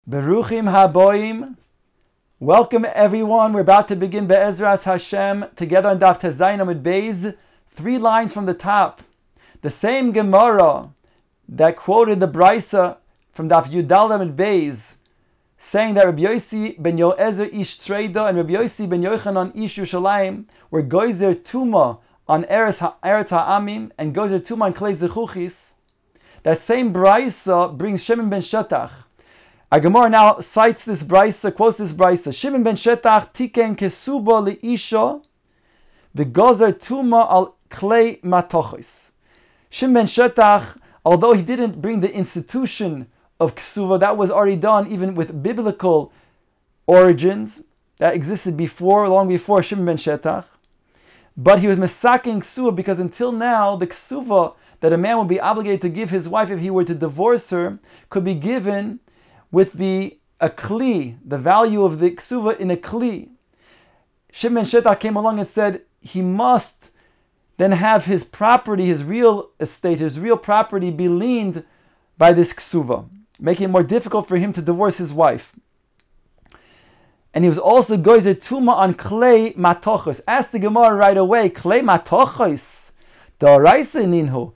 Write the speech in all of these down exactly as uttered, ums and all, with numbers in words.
Beruchim haboim. Welcome everyone. We're about to begin Be'ezras Hashem together on Daf Tezayin Amud Beis. Three lines from the top. The same Gemara that quoted the Brisa from Daf Yudal Amud Beis, saying that Rabbi Yossi ben Yoezer ish Treida and Rabbi Yossi ben Yochanan ish Yerushalayim were goizer tuma on Eretz Ha'amim and goizer tuma on Klei Zechuchis. That same Brisa brings Shimon ben Shetach. Our Gemara now cites this brisa, quotes this brisa. Shimon ben Shetach tiken kesuba liisha v'gozer tuma al klei matochis. Shimon ben Shetach, although he didn't bring the institution of ksuva, that was already done even with biblical origins, that existed before, long before Shimon ben Shetach. But he was mesaking ksuva because until now, the ksuva that a man would be obligated to give his wife if he were to divorce her could be given with the a kli, the value of the ksuva in a kli. Shimon ben Shetach came along and said he must then have his property, his real estate, his real property be liened by this ksuva, making it more difficult for him to divorce his wife. And he was also goizer tuma on klei matochos. Ask the Gemara right away, klei matochos, da'oraisa ninhu.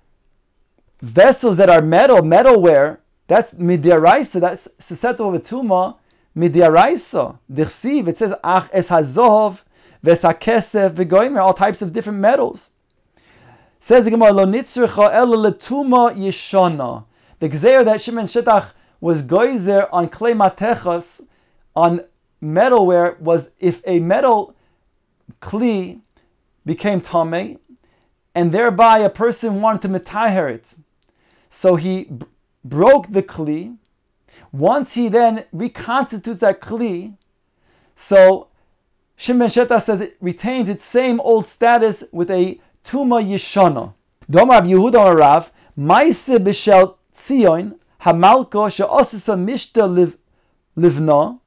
Vessels that are metal, metalware, that's midiaraisa, that's susceptible of a tuma, midiaraisa. Dichsiv, it says, ach es hazov, ves hakesef, v'goimer, all types of different metals. Says the Gemara, lo nitzricha ela letuma yishana. The gzeir that Shimon Shetach was goizer on klei matechas, on metalware, was if a metal kli became tamei, and thereby a person wanted to metaher it. So he b- broke the kli. Once he then reconstitutes that kli, so Shimon ben Shetach says it retains its same old status with a tuma yishana. Domar Yehuda Rav, Maise b'shel Tzion hamalko she'osisa mishta liv livna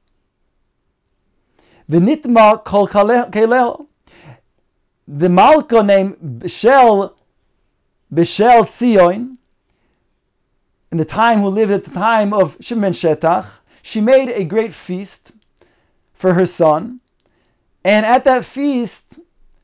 v'nitma kol kaleo. The malko named Bishel Bishel Tzion, in the time who lived at the time of Shimon ben Shetach, she made a great feast for her son. And at that feast,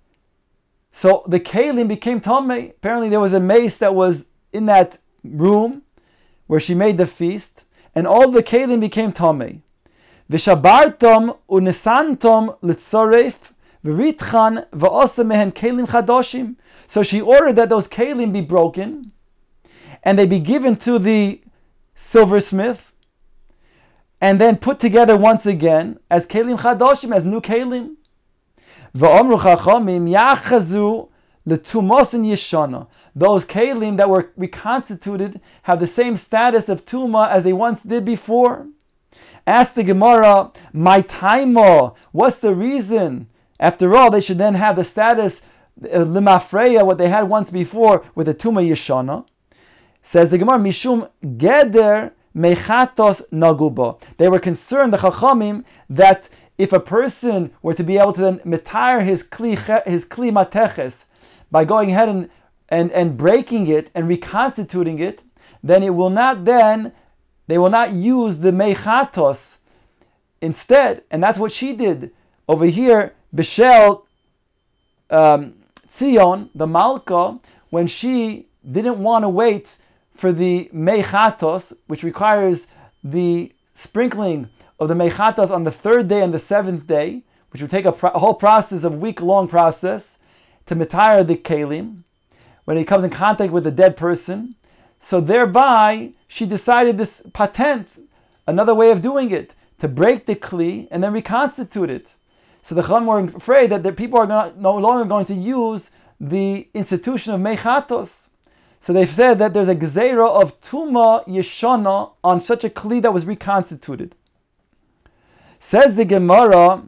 so the kalim became tamei. Apparently there was a mace that was in that room where she made the feast, and all the kalim became tamei. V'shabartom unesantom litzoref v'ritchan v'osa mehen kalim chadoshim. So she ordered that those kalim be broken, and they be given to the silversmith, and then put together once again as kelim chadoshim, as new kelim. V'omru chachamim yachazu letumosin yeshana. Those kelim that were reconstituted have the same status of tuma as they once did before. Ask the Gemara, my taimo, what's the reason? After all, they should then have the status uh, limafreya, what they had once before, with the tuma yeshana. Says the Gemara, Mishum Geder Mechatos Naguba. They were concerned, the Chachamim, that if a person were to be able to then metire his kli, his kli mateches by going ahead and, and, and breaking it and reconstituting it, then it will not then, they will not use the Mechatos instead. And that's what she did. Over here, Bishel um, Tzion, the Malka, when she didn't want to wait for the mechatos, which requires the sprinkling of the mechatos on the third day and the seventh day, which would take a, pro- a whole process, a week-long process, to metire the kalim, when he comes in contact with a dead person. So thereby, she decided this patent, another way of doing it, to break the kli and then reconstitute it. So the Chachamim were afraid that the people are not, no longer going to use the institution of mechatos. So they've said that there's a gzeira of tuma yeshana on such a kli that was reconstituted. Says the Gemara,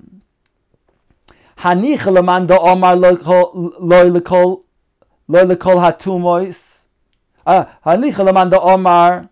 Hanich lemanda omar loy lekol loy lekol hatumois. Hanich lemanda omar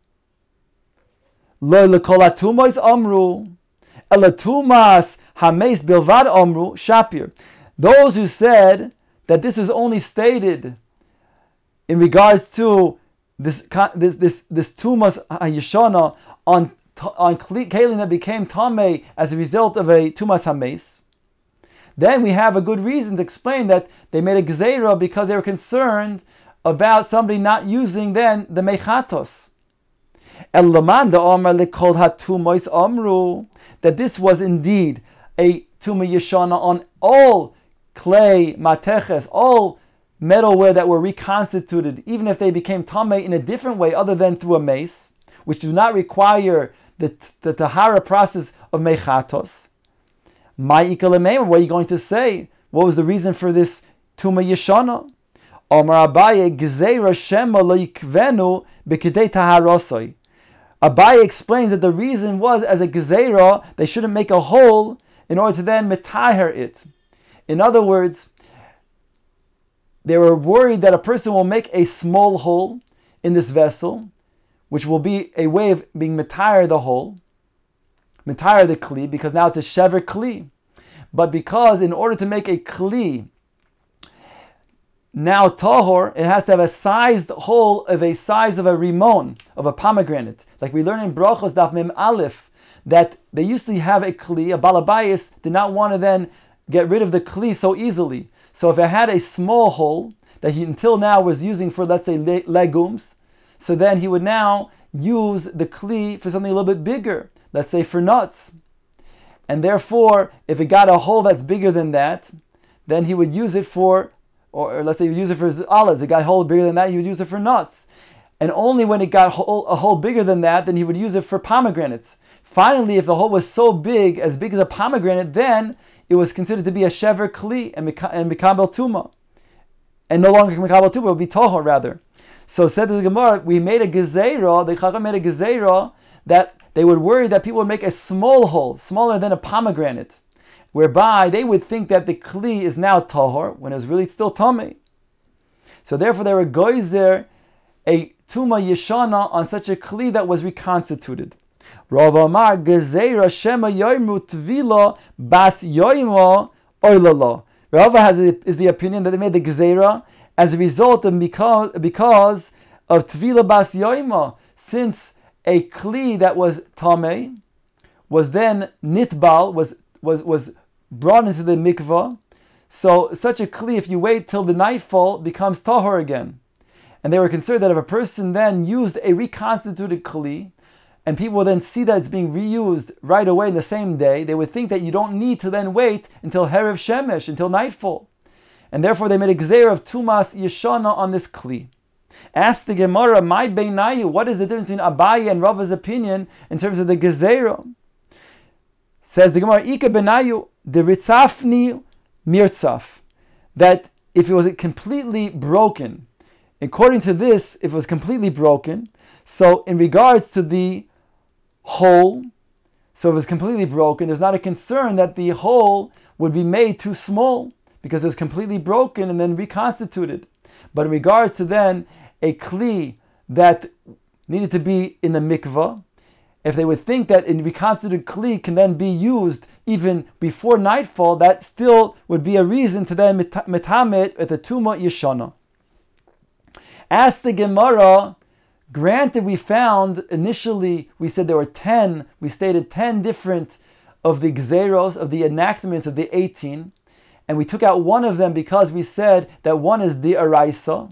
loy lekol hatumois amru elatumas hameis bilvad amru shapir. Those who said that this is only stated in regards to this this this, this tumas yeshana on on kelim that became tamei as a result of a tumas hames, then we have a good reason to explain that they made a gzeira because they were concerned about somebody not using then the mechatos. El laman da omar lekol hatumois amru, that this was indeed a tuma yeshana on all clay mateches, all metalware that were reconstituted, even if they became tamei in a different way other than through a mace, which do not require the, the tahara process of mechatos. Ma'ikalemema, what are you going to say? What was the reason for this tuma yeshana? Omar Abaye gzeira shema lo yikvenu b'kedei taharosoi. Abaye explains that the reason was, as a gzeira, they shouldn't make a hole in order to then metaher it. In other words, they were worried that a person will make a small hole in this vessel, which will be a way of being metaher the hole, metaher the kli, because now it's a shever kli. But because in order to make a kli now tahor, it has to have a sized hole of a size of a rimon, of a pomegranate. Like we learn in Brachos Daf Mem Aleph, that they used to have a kli, a balabayas did not want to then get rid of the kli so easily. So if it had a small hole that he until now was using for, let's say, le- legumes, so then he would now use the kli for something a little bit bigger, let's say for nuts. And therefore, if it got a hole that's bigger than that, then he would use it for, or, or let's say he would use it for olives, it got a hole bigger than that, he would use it for nuts. And only when it got a hole, a hole bigger than that, then he would use it for pomegranates. Finally, if the hole was so big, as big as a pomegranate, then it was considered to be a shever kli and mikabel tuma. And no longer mikabel tuma, it would be toho rather. So said the Gemara, we made a gezeira, the Chacham made a gezeira, that they would worry that people would make a small hole, smaller than a pomegranate, whereby they would think that the kli is now tahor, when it was really still tamei. So therefore they were goizer a tuma yeshana on such a kli that was reconstituted. Rav Amar gezeira shema yoimu tvila bas yoimo oilala. Rava has a, is the opinion that they made the gezeira as a result of because, because of tvila bas yoima, since a kli that was tamei was then nitbal, was was was brought into the mikvah. So such a kli, if you wait till the nightfall, becomes tahor again. And they were concerned that if a person then used a reconstituted kli, and people will then see that it's being reused right away in the same day, they would think that you don't need to then wait until Herev Shemesh, until nightfall. And therefore they made a gzeir of Tumas Yeshana on this Kli. Ask the Gemara, my Beinayu, what is the difference between Abaye and Rava's opinion in terms of the gezeira? Says the Gemara, Ika Beinayu, the Ritzafni Mirtzaf, that if it was completely broken, according to this, if it was completely broken, so in regards to the hole, so if it was completely broken, there's not a concern that the hole would be made too small because it was completely broken and then reconstituted. But in regards to then a kli that needed to be in the mikvah, if they would think that a reconstituted kli can then be used even before nightfall, that still would be a reason to then metamet at the tuma yeshana. Ask the Gemara, granted we found, initially we said there were ten, we stated ten different of the gzeros, of the enactments of the eighteen, and we took out one of them because we said that one is the araisa.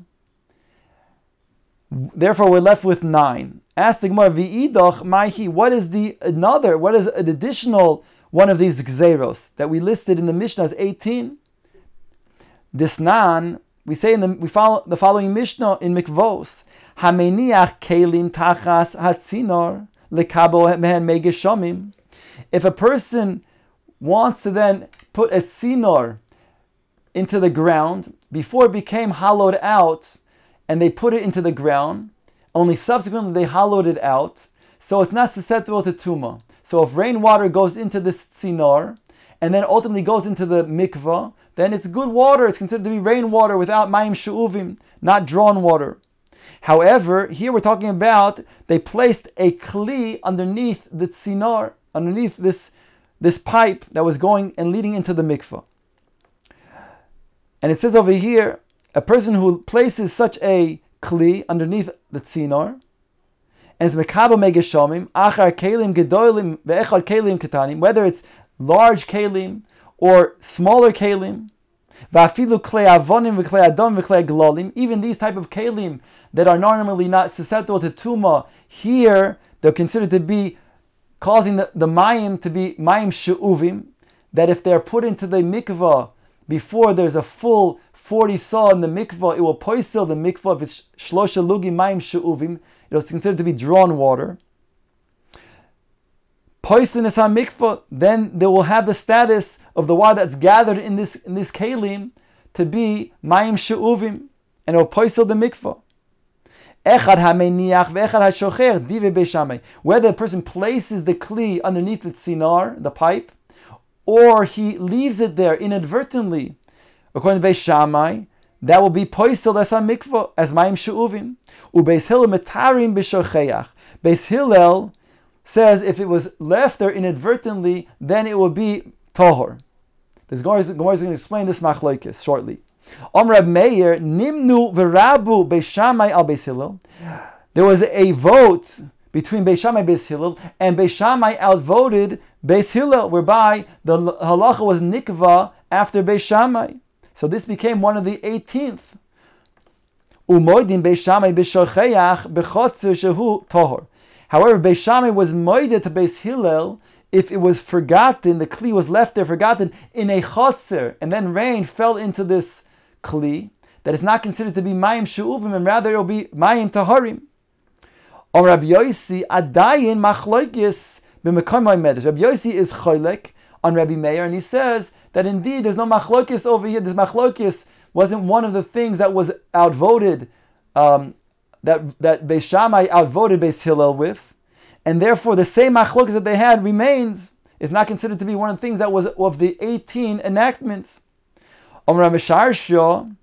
Therefore we're left with nine. Ask the Gemara, V'idach maihi, what is the another, what is an additional one of these gzeros that we listed in the Mishnah as eighteen? This nan, we say in the we follow the following Mishnah in Mikvos, Hameniach kelim tachas hatzinor lekabo mehen megeshamim. If a person wants to then put a tzinor into the ground before it became hollowed out, and they put it into the ground, only subsequently they hollowed it out, so it's not susceptible to tumah. So if rainwater goes into this tzinor and then ultimately goes into the mikvah, then it's good water. It's considered to be rainwater without mayim she'uvim, not drawn water. However, here we're talking about they placed a kli underneath the tzinor, underneath this, this pipe that was going and leading into the mikvah. And it says over here, a person who places such a kli underneath the tzinor, and it's mekabel megeshamim, achar kelim gedolim ve'echad kelim ketanim, whether it's large kelim or smaller kelim, va'afilu klei avonim v'klei adom v'klei glolim, even these type of kelim that are normally not susceptible to tuma, here they're considered to be causing the, the mayim to be mayim she'uvim, that if they're put into the mikvah before there's a full forty saw in the mikvah, it will poisel the mikvah if it's shlosha lugi mayim she'uvim, it was considered to be drawn water. Poisel is mikvah, then they will have the status of the water that's gathered in this in this kelim to be mayim she'uvim, and it will poisel the mikvah. Echad hameniach ve'echad hashocher dive beishamai. Whether the person places the kli underneath the tzinar, the pipe, or he leaves it there inadvertently, according to Beis Shammai, that will be poisel as a mikvah, as mayim she'uvim. Ubeis Hillel metarim b'shocheach. Beis Hillel says if it was left there inadvertently, then it will be tahor. The Gemara is going to explain this machlokes shortly. Om Reb Meir nimnu v'rabu Beis Shammai al Beis Hillel. There was a vote between Beis Shammai and Beis Hillel, and Beis Shammai outvoted Beis Hillel, whereby the halacha was nikva after Beis Shammai. So this became one of the eighteenth. Umoidin Beis Shammai b'shocheach b'chotzer shehu tahor. However, Beis Shammai was moided to Beis Hillel if it was forgotten, the kli was left there forgotten in a chotzer, and then rain fell into this kli, that is not considered to be mayim she'uvim, and rather it will be mayim taharim. Or Rabbi Yossi adayin machlokes b'mekom ha'medrash. Rabbi Yossi is choylek on Rabbi Meir, and he says that indeed there's no machlokes over here. This machlokes wasn't one of the things that was outvoted, um, that that Beis Shammai outvoted Beis Hillel with, and therefore the same machlokes that they had remains. Is not considered to be one of the things that was of the eighteen enactments. Om Rabbi Sharsha,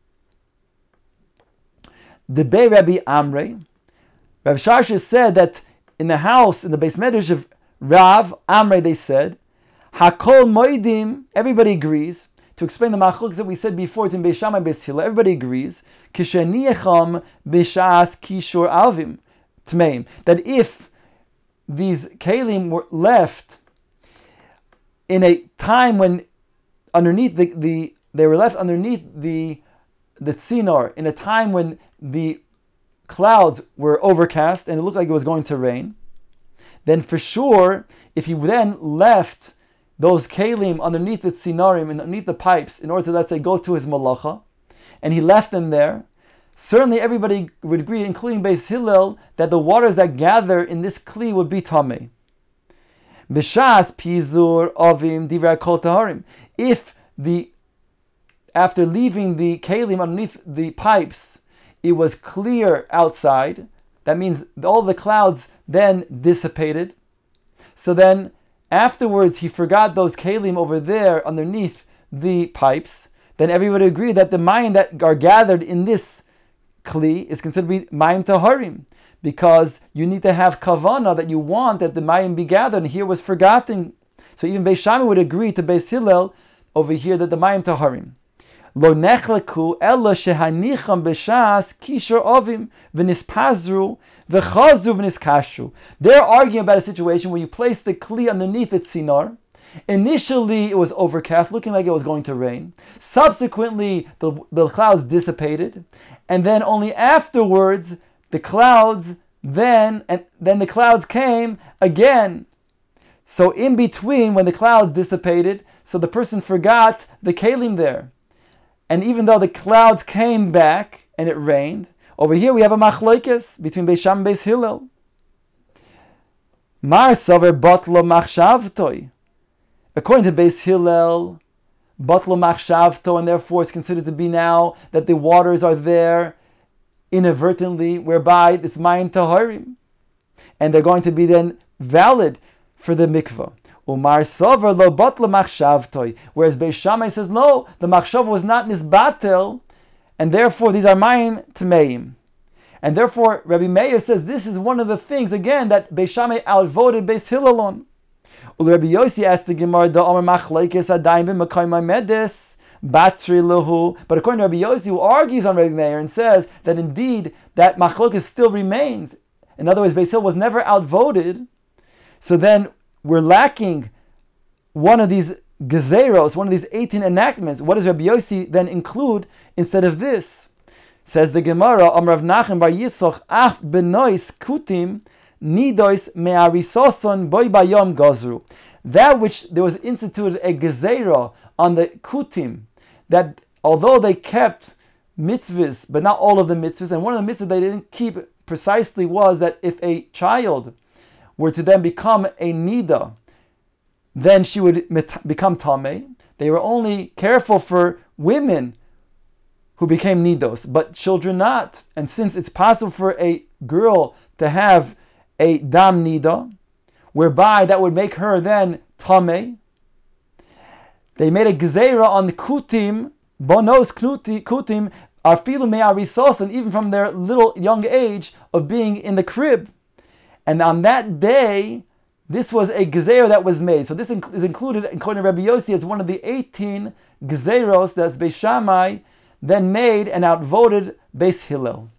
the Bei Rabbi Amrei, Rabbi Sharsha said that in the house, in the Beis Medrash of Rav Amrei, they said, Hakol Moedim, everybody agrees, to explain the machlokes that we said before, in Beis Shammai and Beis Hillel, everybody agrees, Kisheniecham b'shas kishur alvim tmeim, that if these kelim were left in a time when underneath the, the they were left underneath the the tzinar, in a time when the clouds were overcast and it looked like it was going to rain, then for sure, if he then left those kelim underneath the tzinarim and underneath the pipes in order to, let's say, go to his malacha, and he left them there, certainly everybody would agree, including Beis Hillel, that the waters that gather in this kli would be tamei. B'shas pizur avim divrei kol taharim. If the after leaving the kelim underneath the pipes, it was clear outside, that means all the clouds then dissipated. So then afterwards he forgot those kelim over there underneath the pipes. Then everybody agreed that the mayim that are gathered in this kli is considered to be mayim taharim, because you need to have kavana that you want that the mayim be gathered, and here was forgotten. So even Beis Shammai would agree to Beis Hillel over here that the mayim taharim. Lo nechleku ella shehanicham b'shas kishur ovim v'nispazru v'chazru v'niskashu. They're arguing about a situation where you place the kli underneath the tzinar. Initially it was overcast, looking like it was going to rain. Subsequently the, the clouds dissipated, and then only afterwards the clouds then and then the clouds came again. So in between, when the clouds dissipated, so the person forgot the kelim there. And even though the clouds came back and it rained, over here we have a machlokes between Beis Shammai and Beis Hillel. Mar saver batlo machshavtoi. According to Beis Hillel, batlo machshavto, and therefore it's considered to be now that the waters are there inadvertently, whereby it's mayim taharim, and they're going to be then valid for the mikvah. Umar sover lo batlo machshavtoi. Whereas Beis Shammai says no, the machshav was not nisbatel, and therefore these are mayim tameim. And therefore Rabbi Meir says this is one of the things again that Beis Shammai outvoted Beis Hillel on. Rabbi Yossi asked the Gemara, "Da Amar machlokes adayim b'mekayim medes batzri lahu." But according to Rabbi Yossi, who argues on Rabbi Meir and says that indeed that machlokes still remains, In other words, Beis Hillel was never outvoted. So then we're lacking one of these gezeros, one of these eighteen enactments. What does Rabbi Yossi then include instead of this? Says the Gemara, Amar Rav Nachman bar Yitzchok, Af benois kutim nidois me'arisoson boy bayom gozru. That which there was instituted a gezerah on the kutim, that although they kept mitzvahs, but not all of the mitzvahs, and one of the mitzvahs they didn't keep precisely was that if a child were to then become a nida, then she would become tameh. They were only careful for women who became nidos, but children not. And since it's possible for a girl to have a dam nida, whereby that would make her then tameh, they made a gezerah on the kutim, bonos kutim, afilu me'arisos, even from their little young age of being in the crib. And on that day, this was a gezerah that was made. So this is included, according to Rabbi Yossi, as one of the eighteen gezeros that Beis Shammai then made and outvoted Beis Hillel.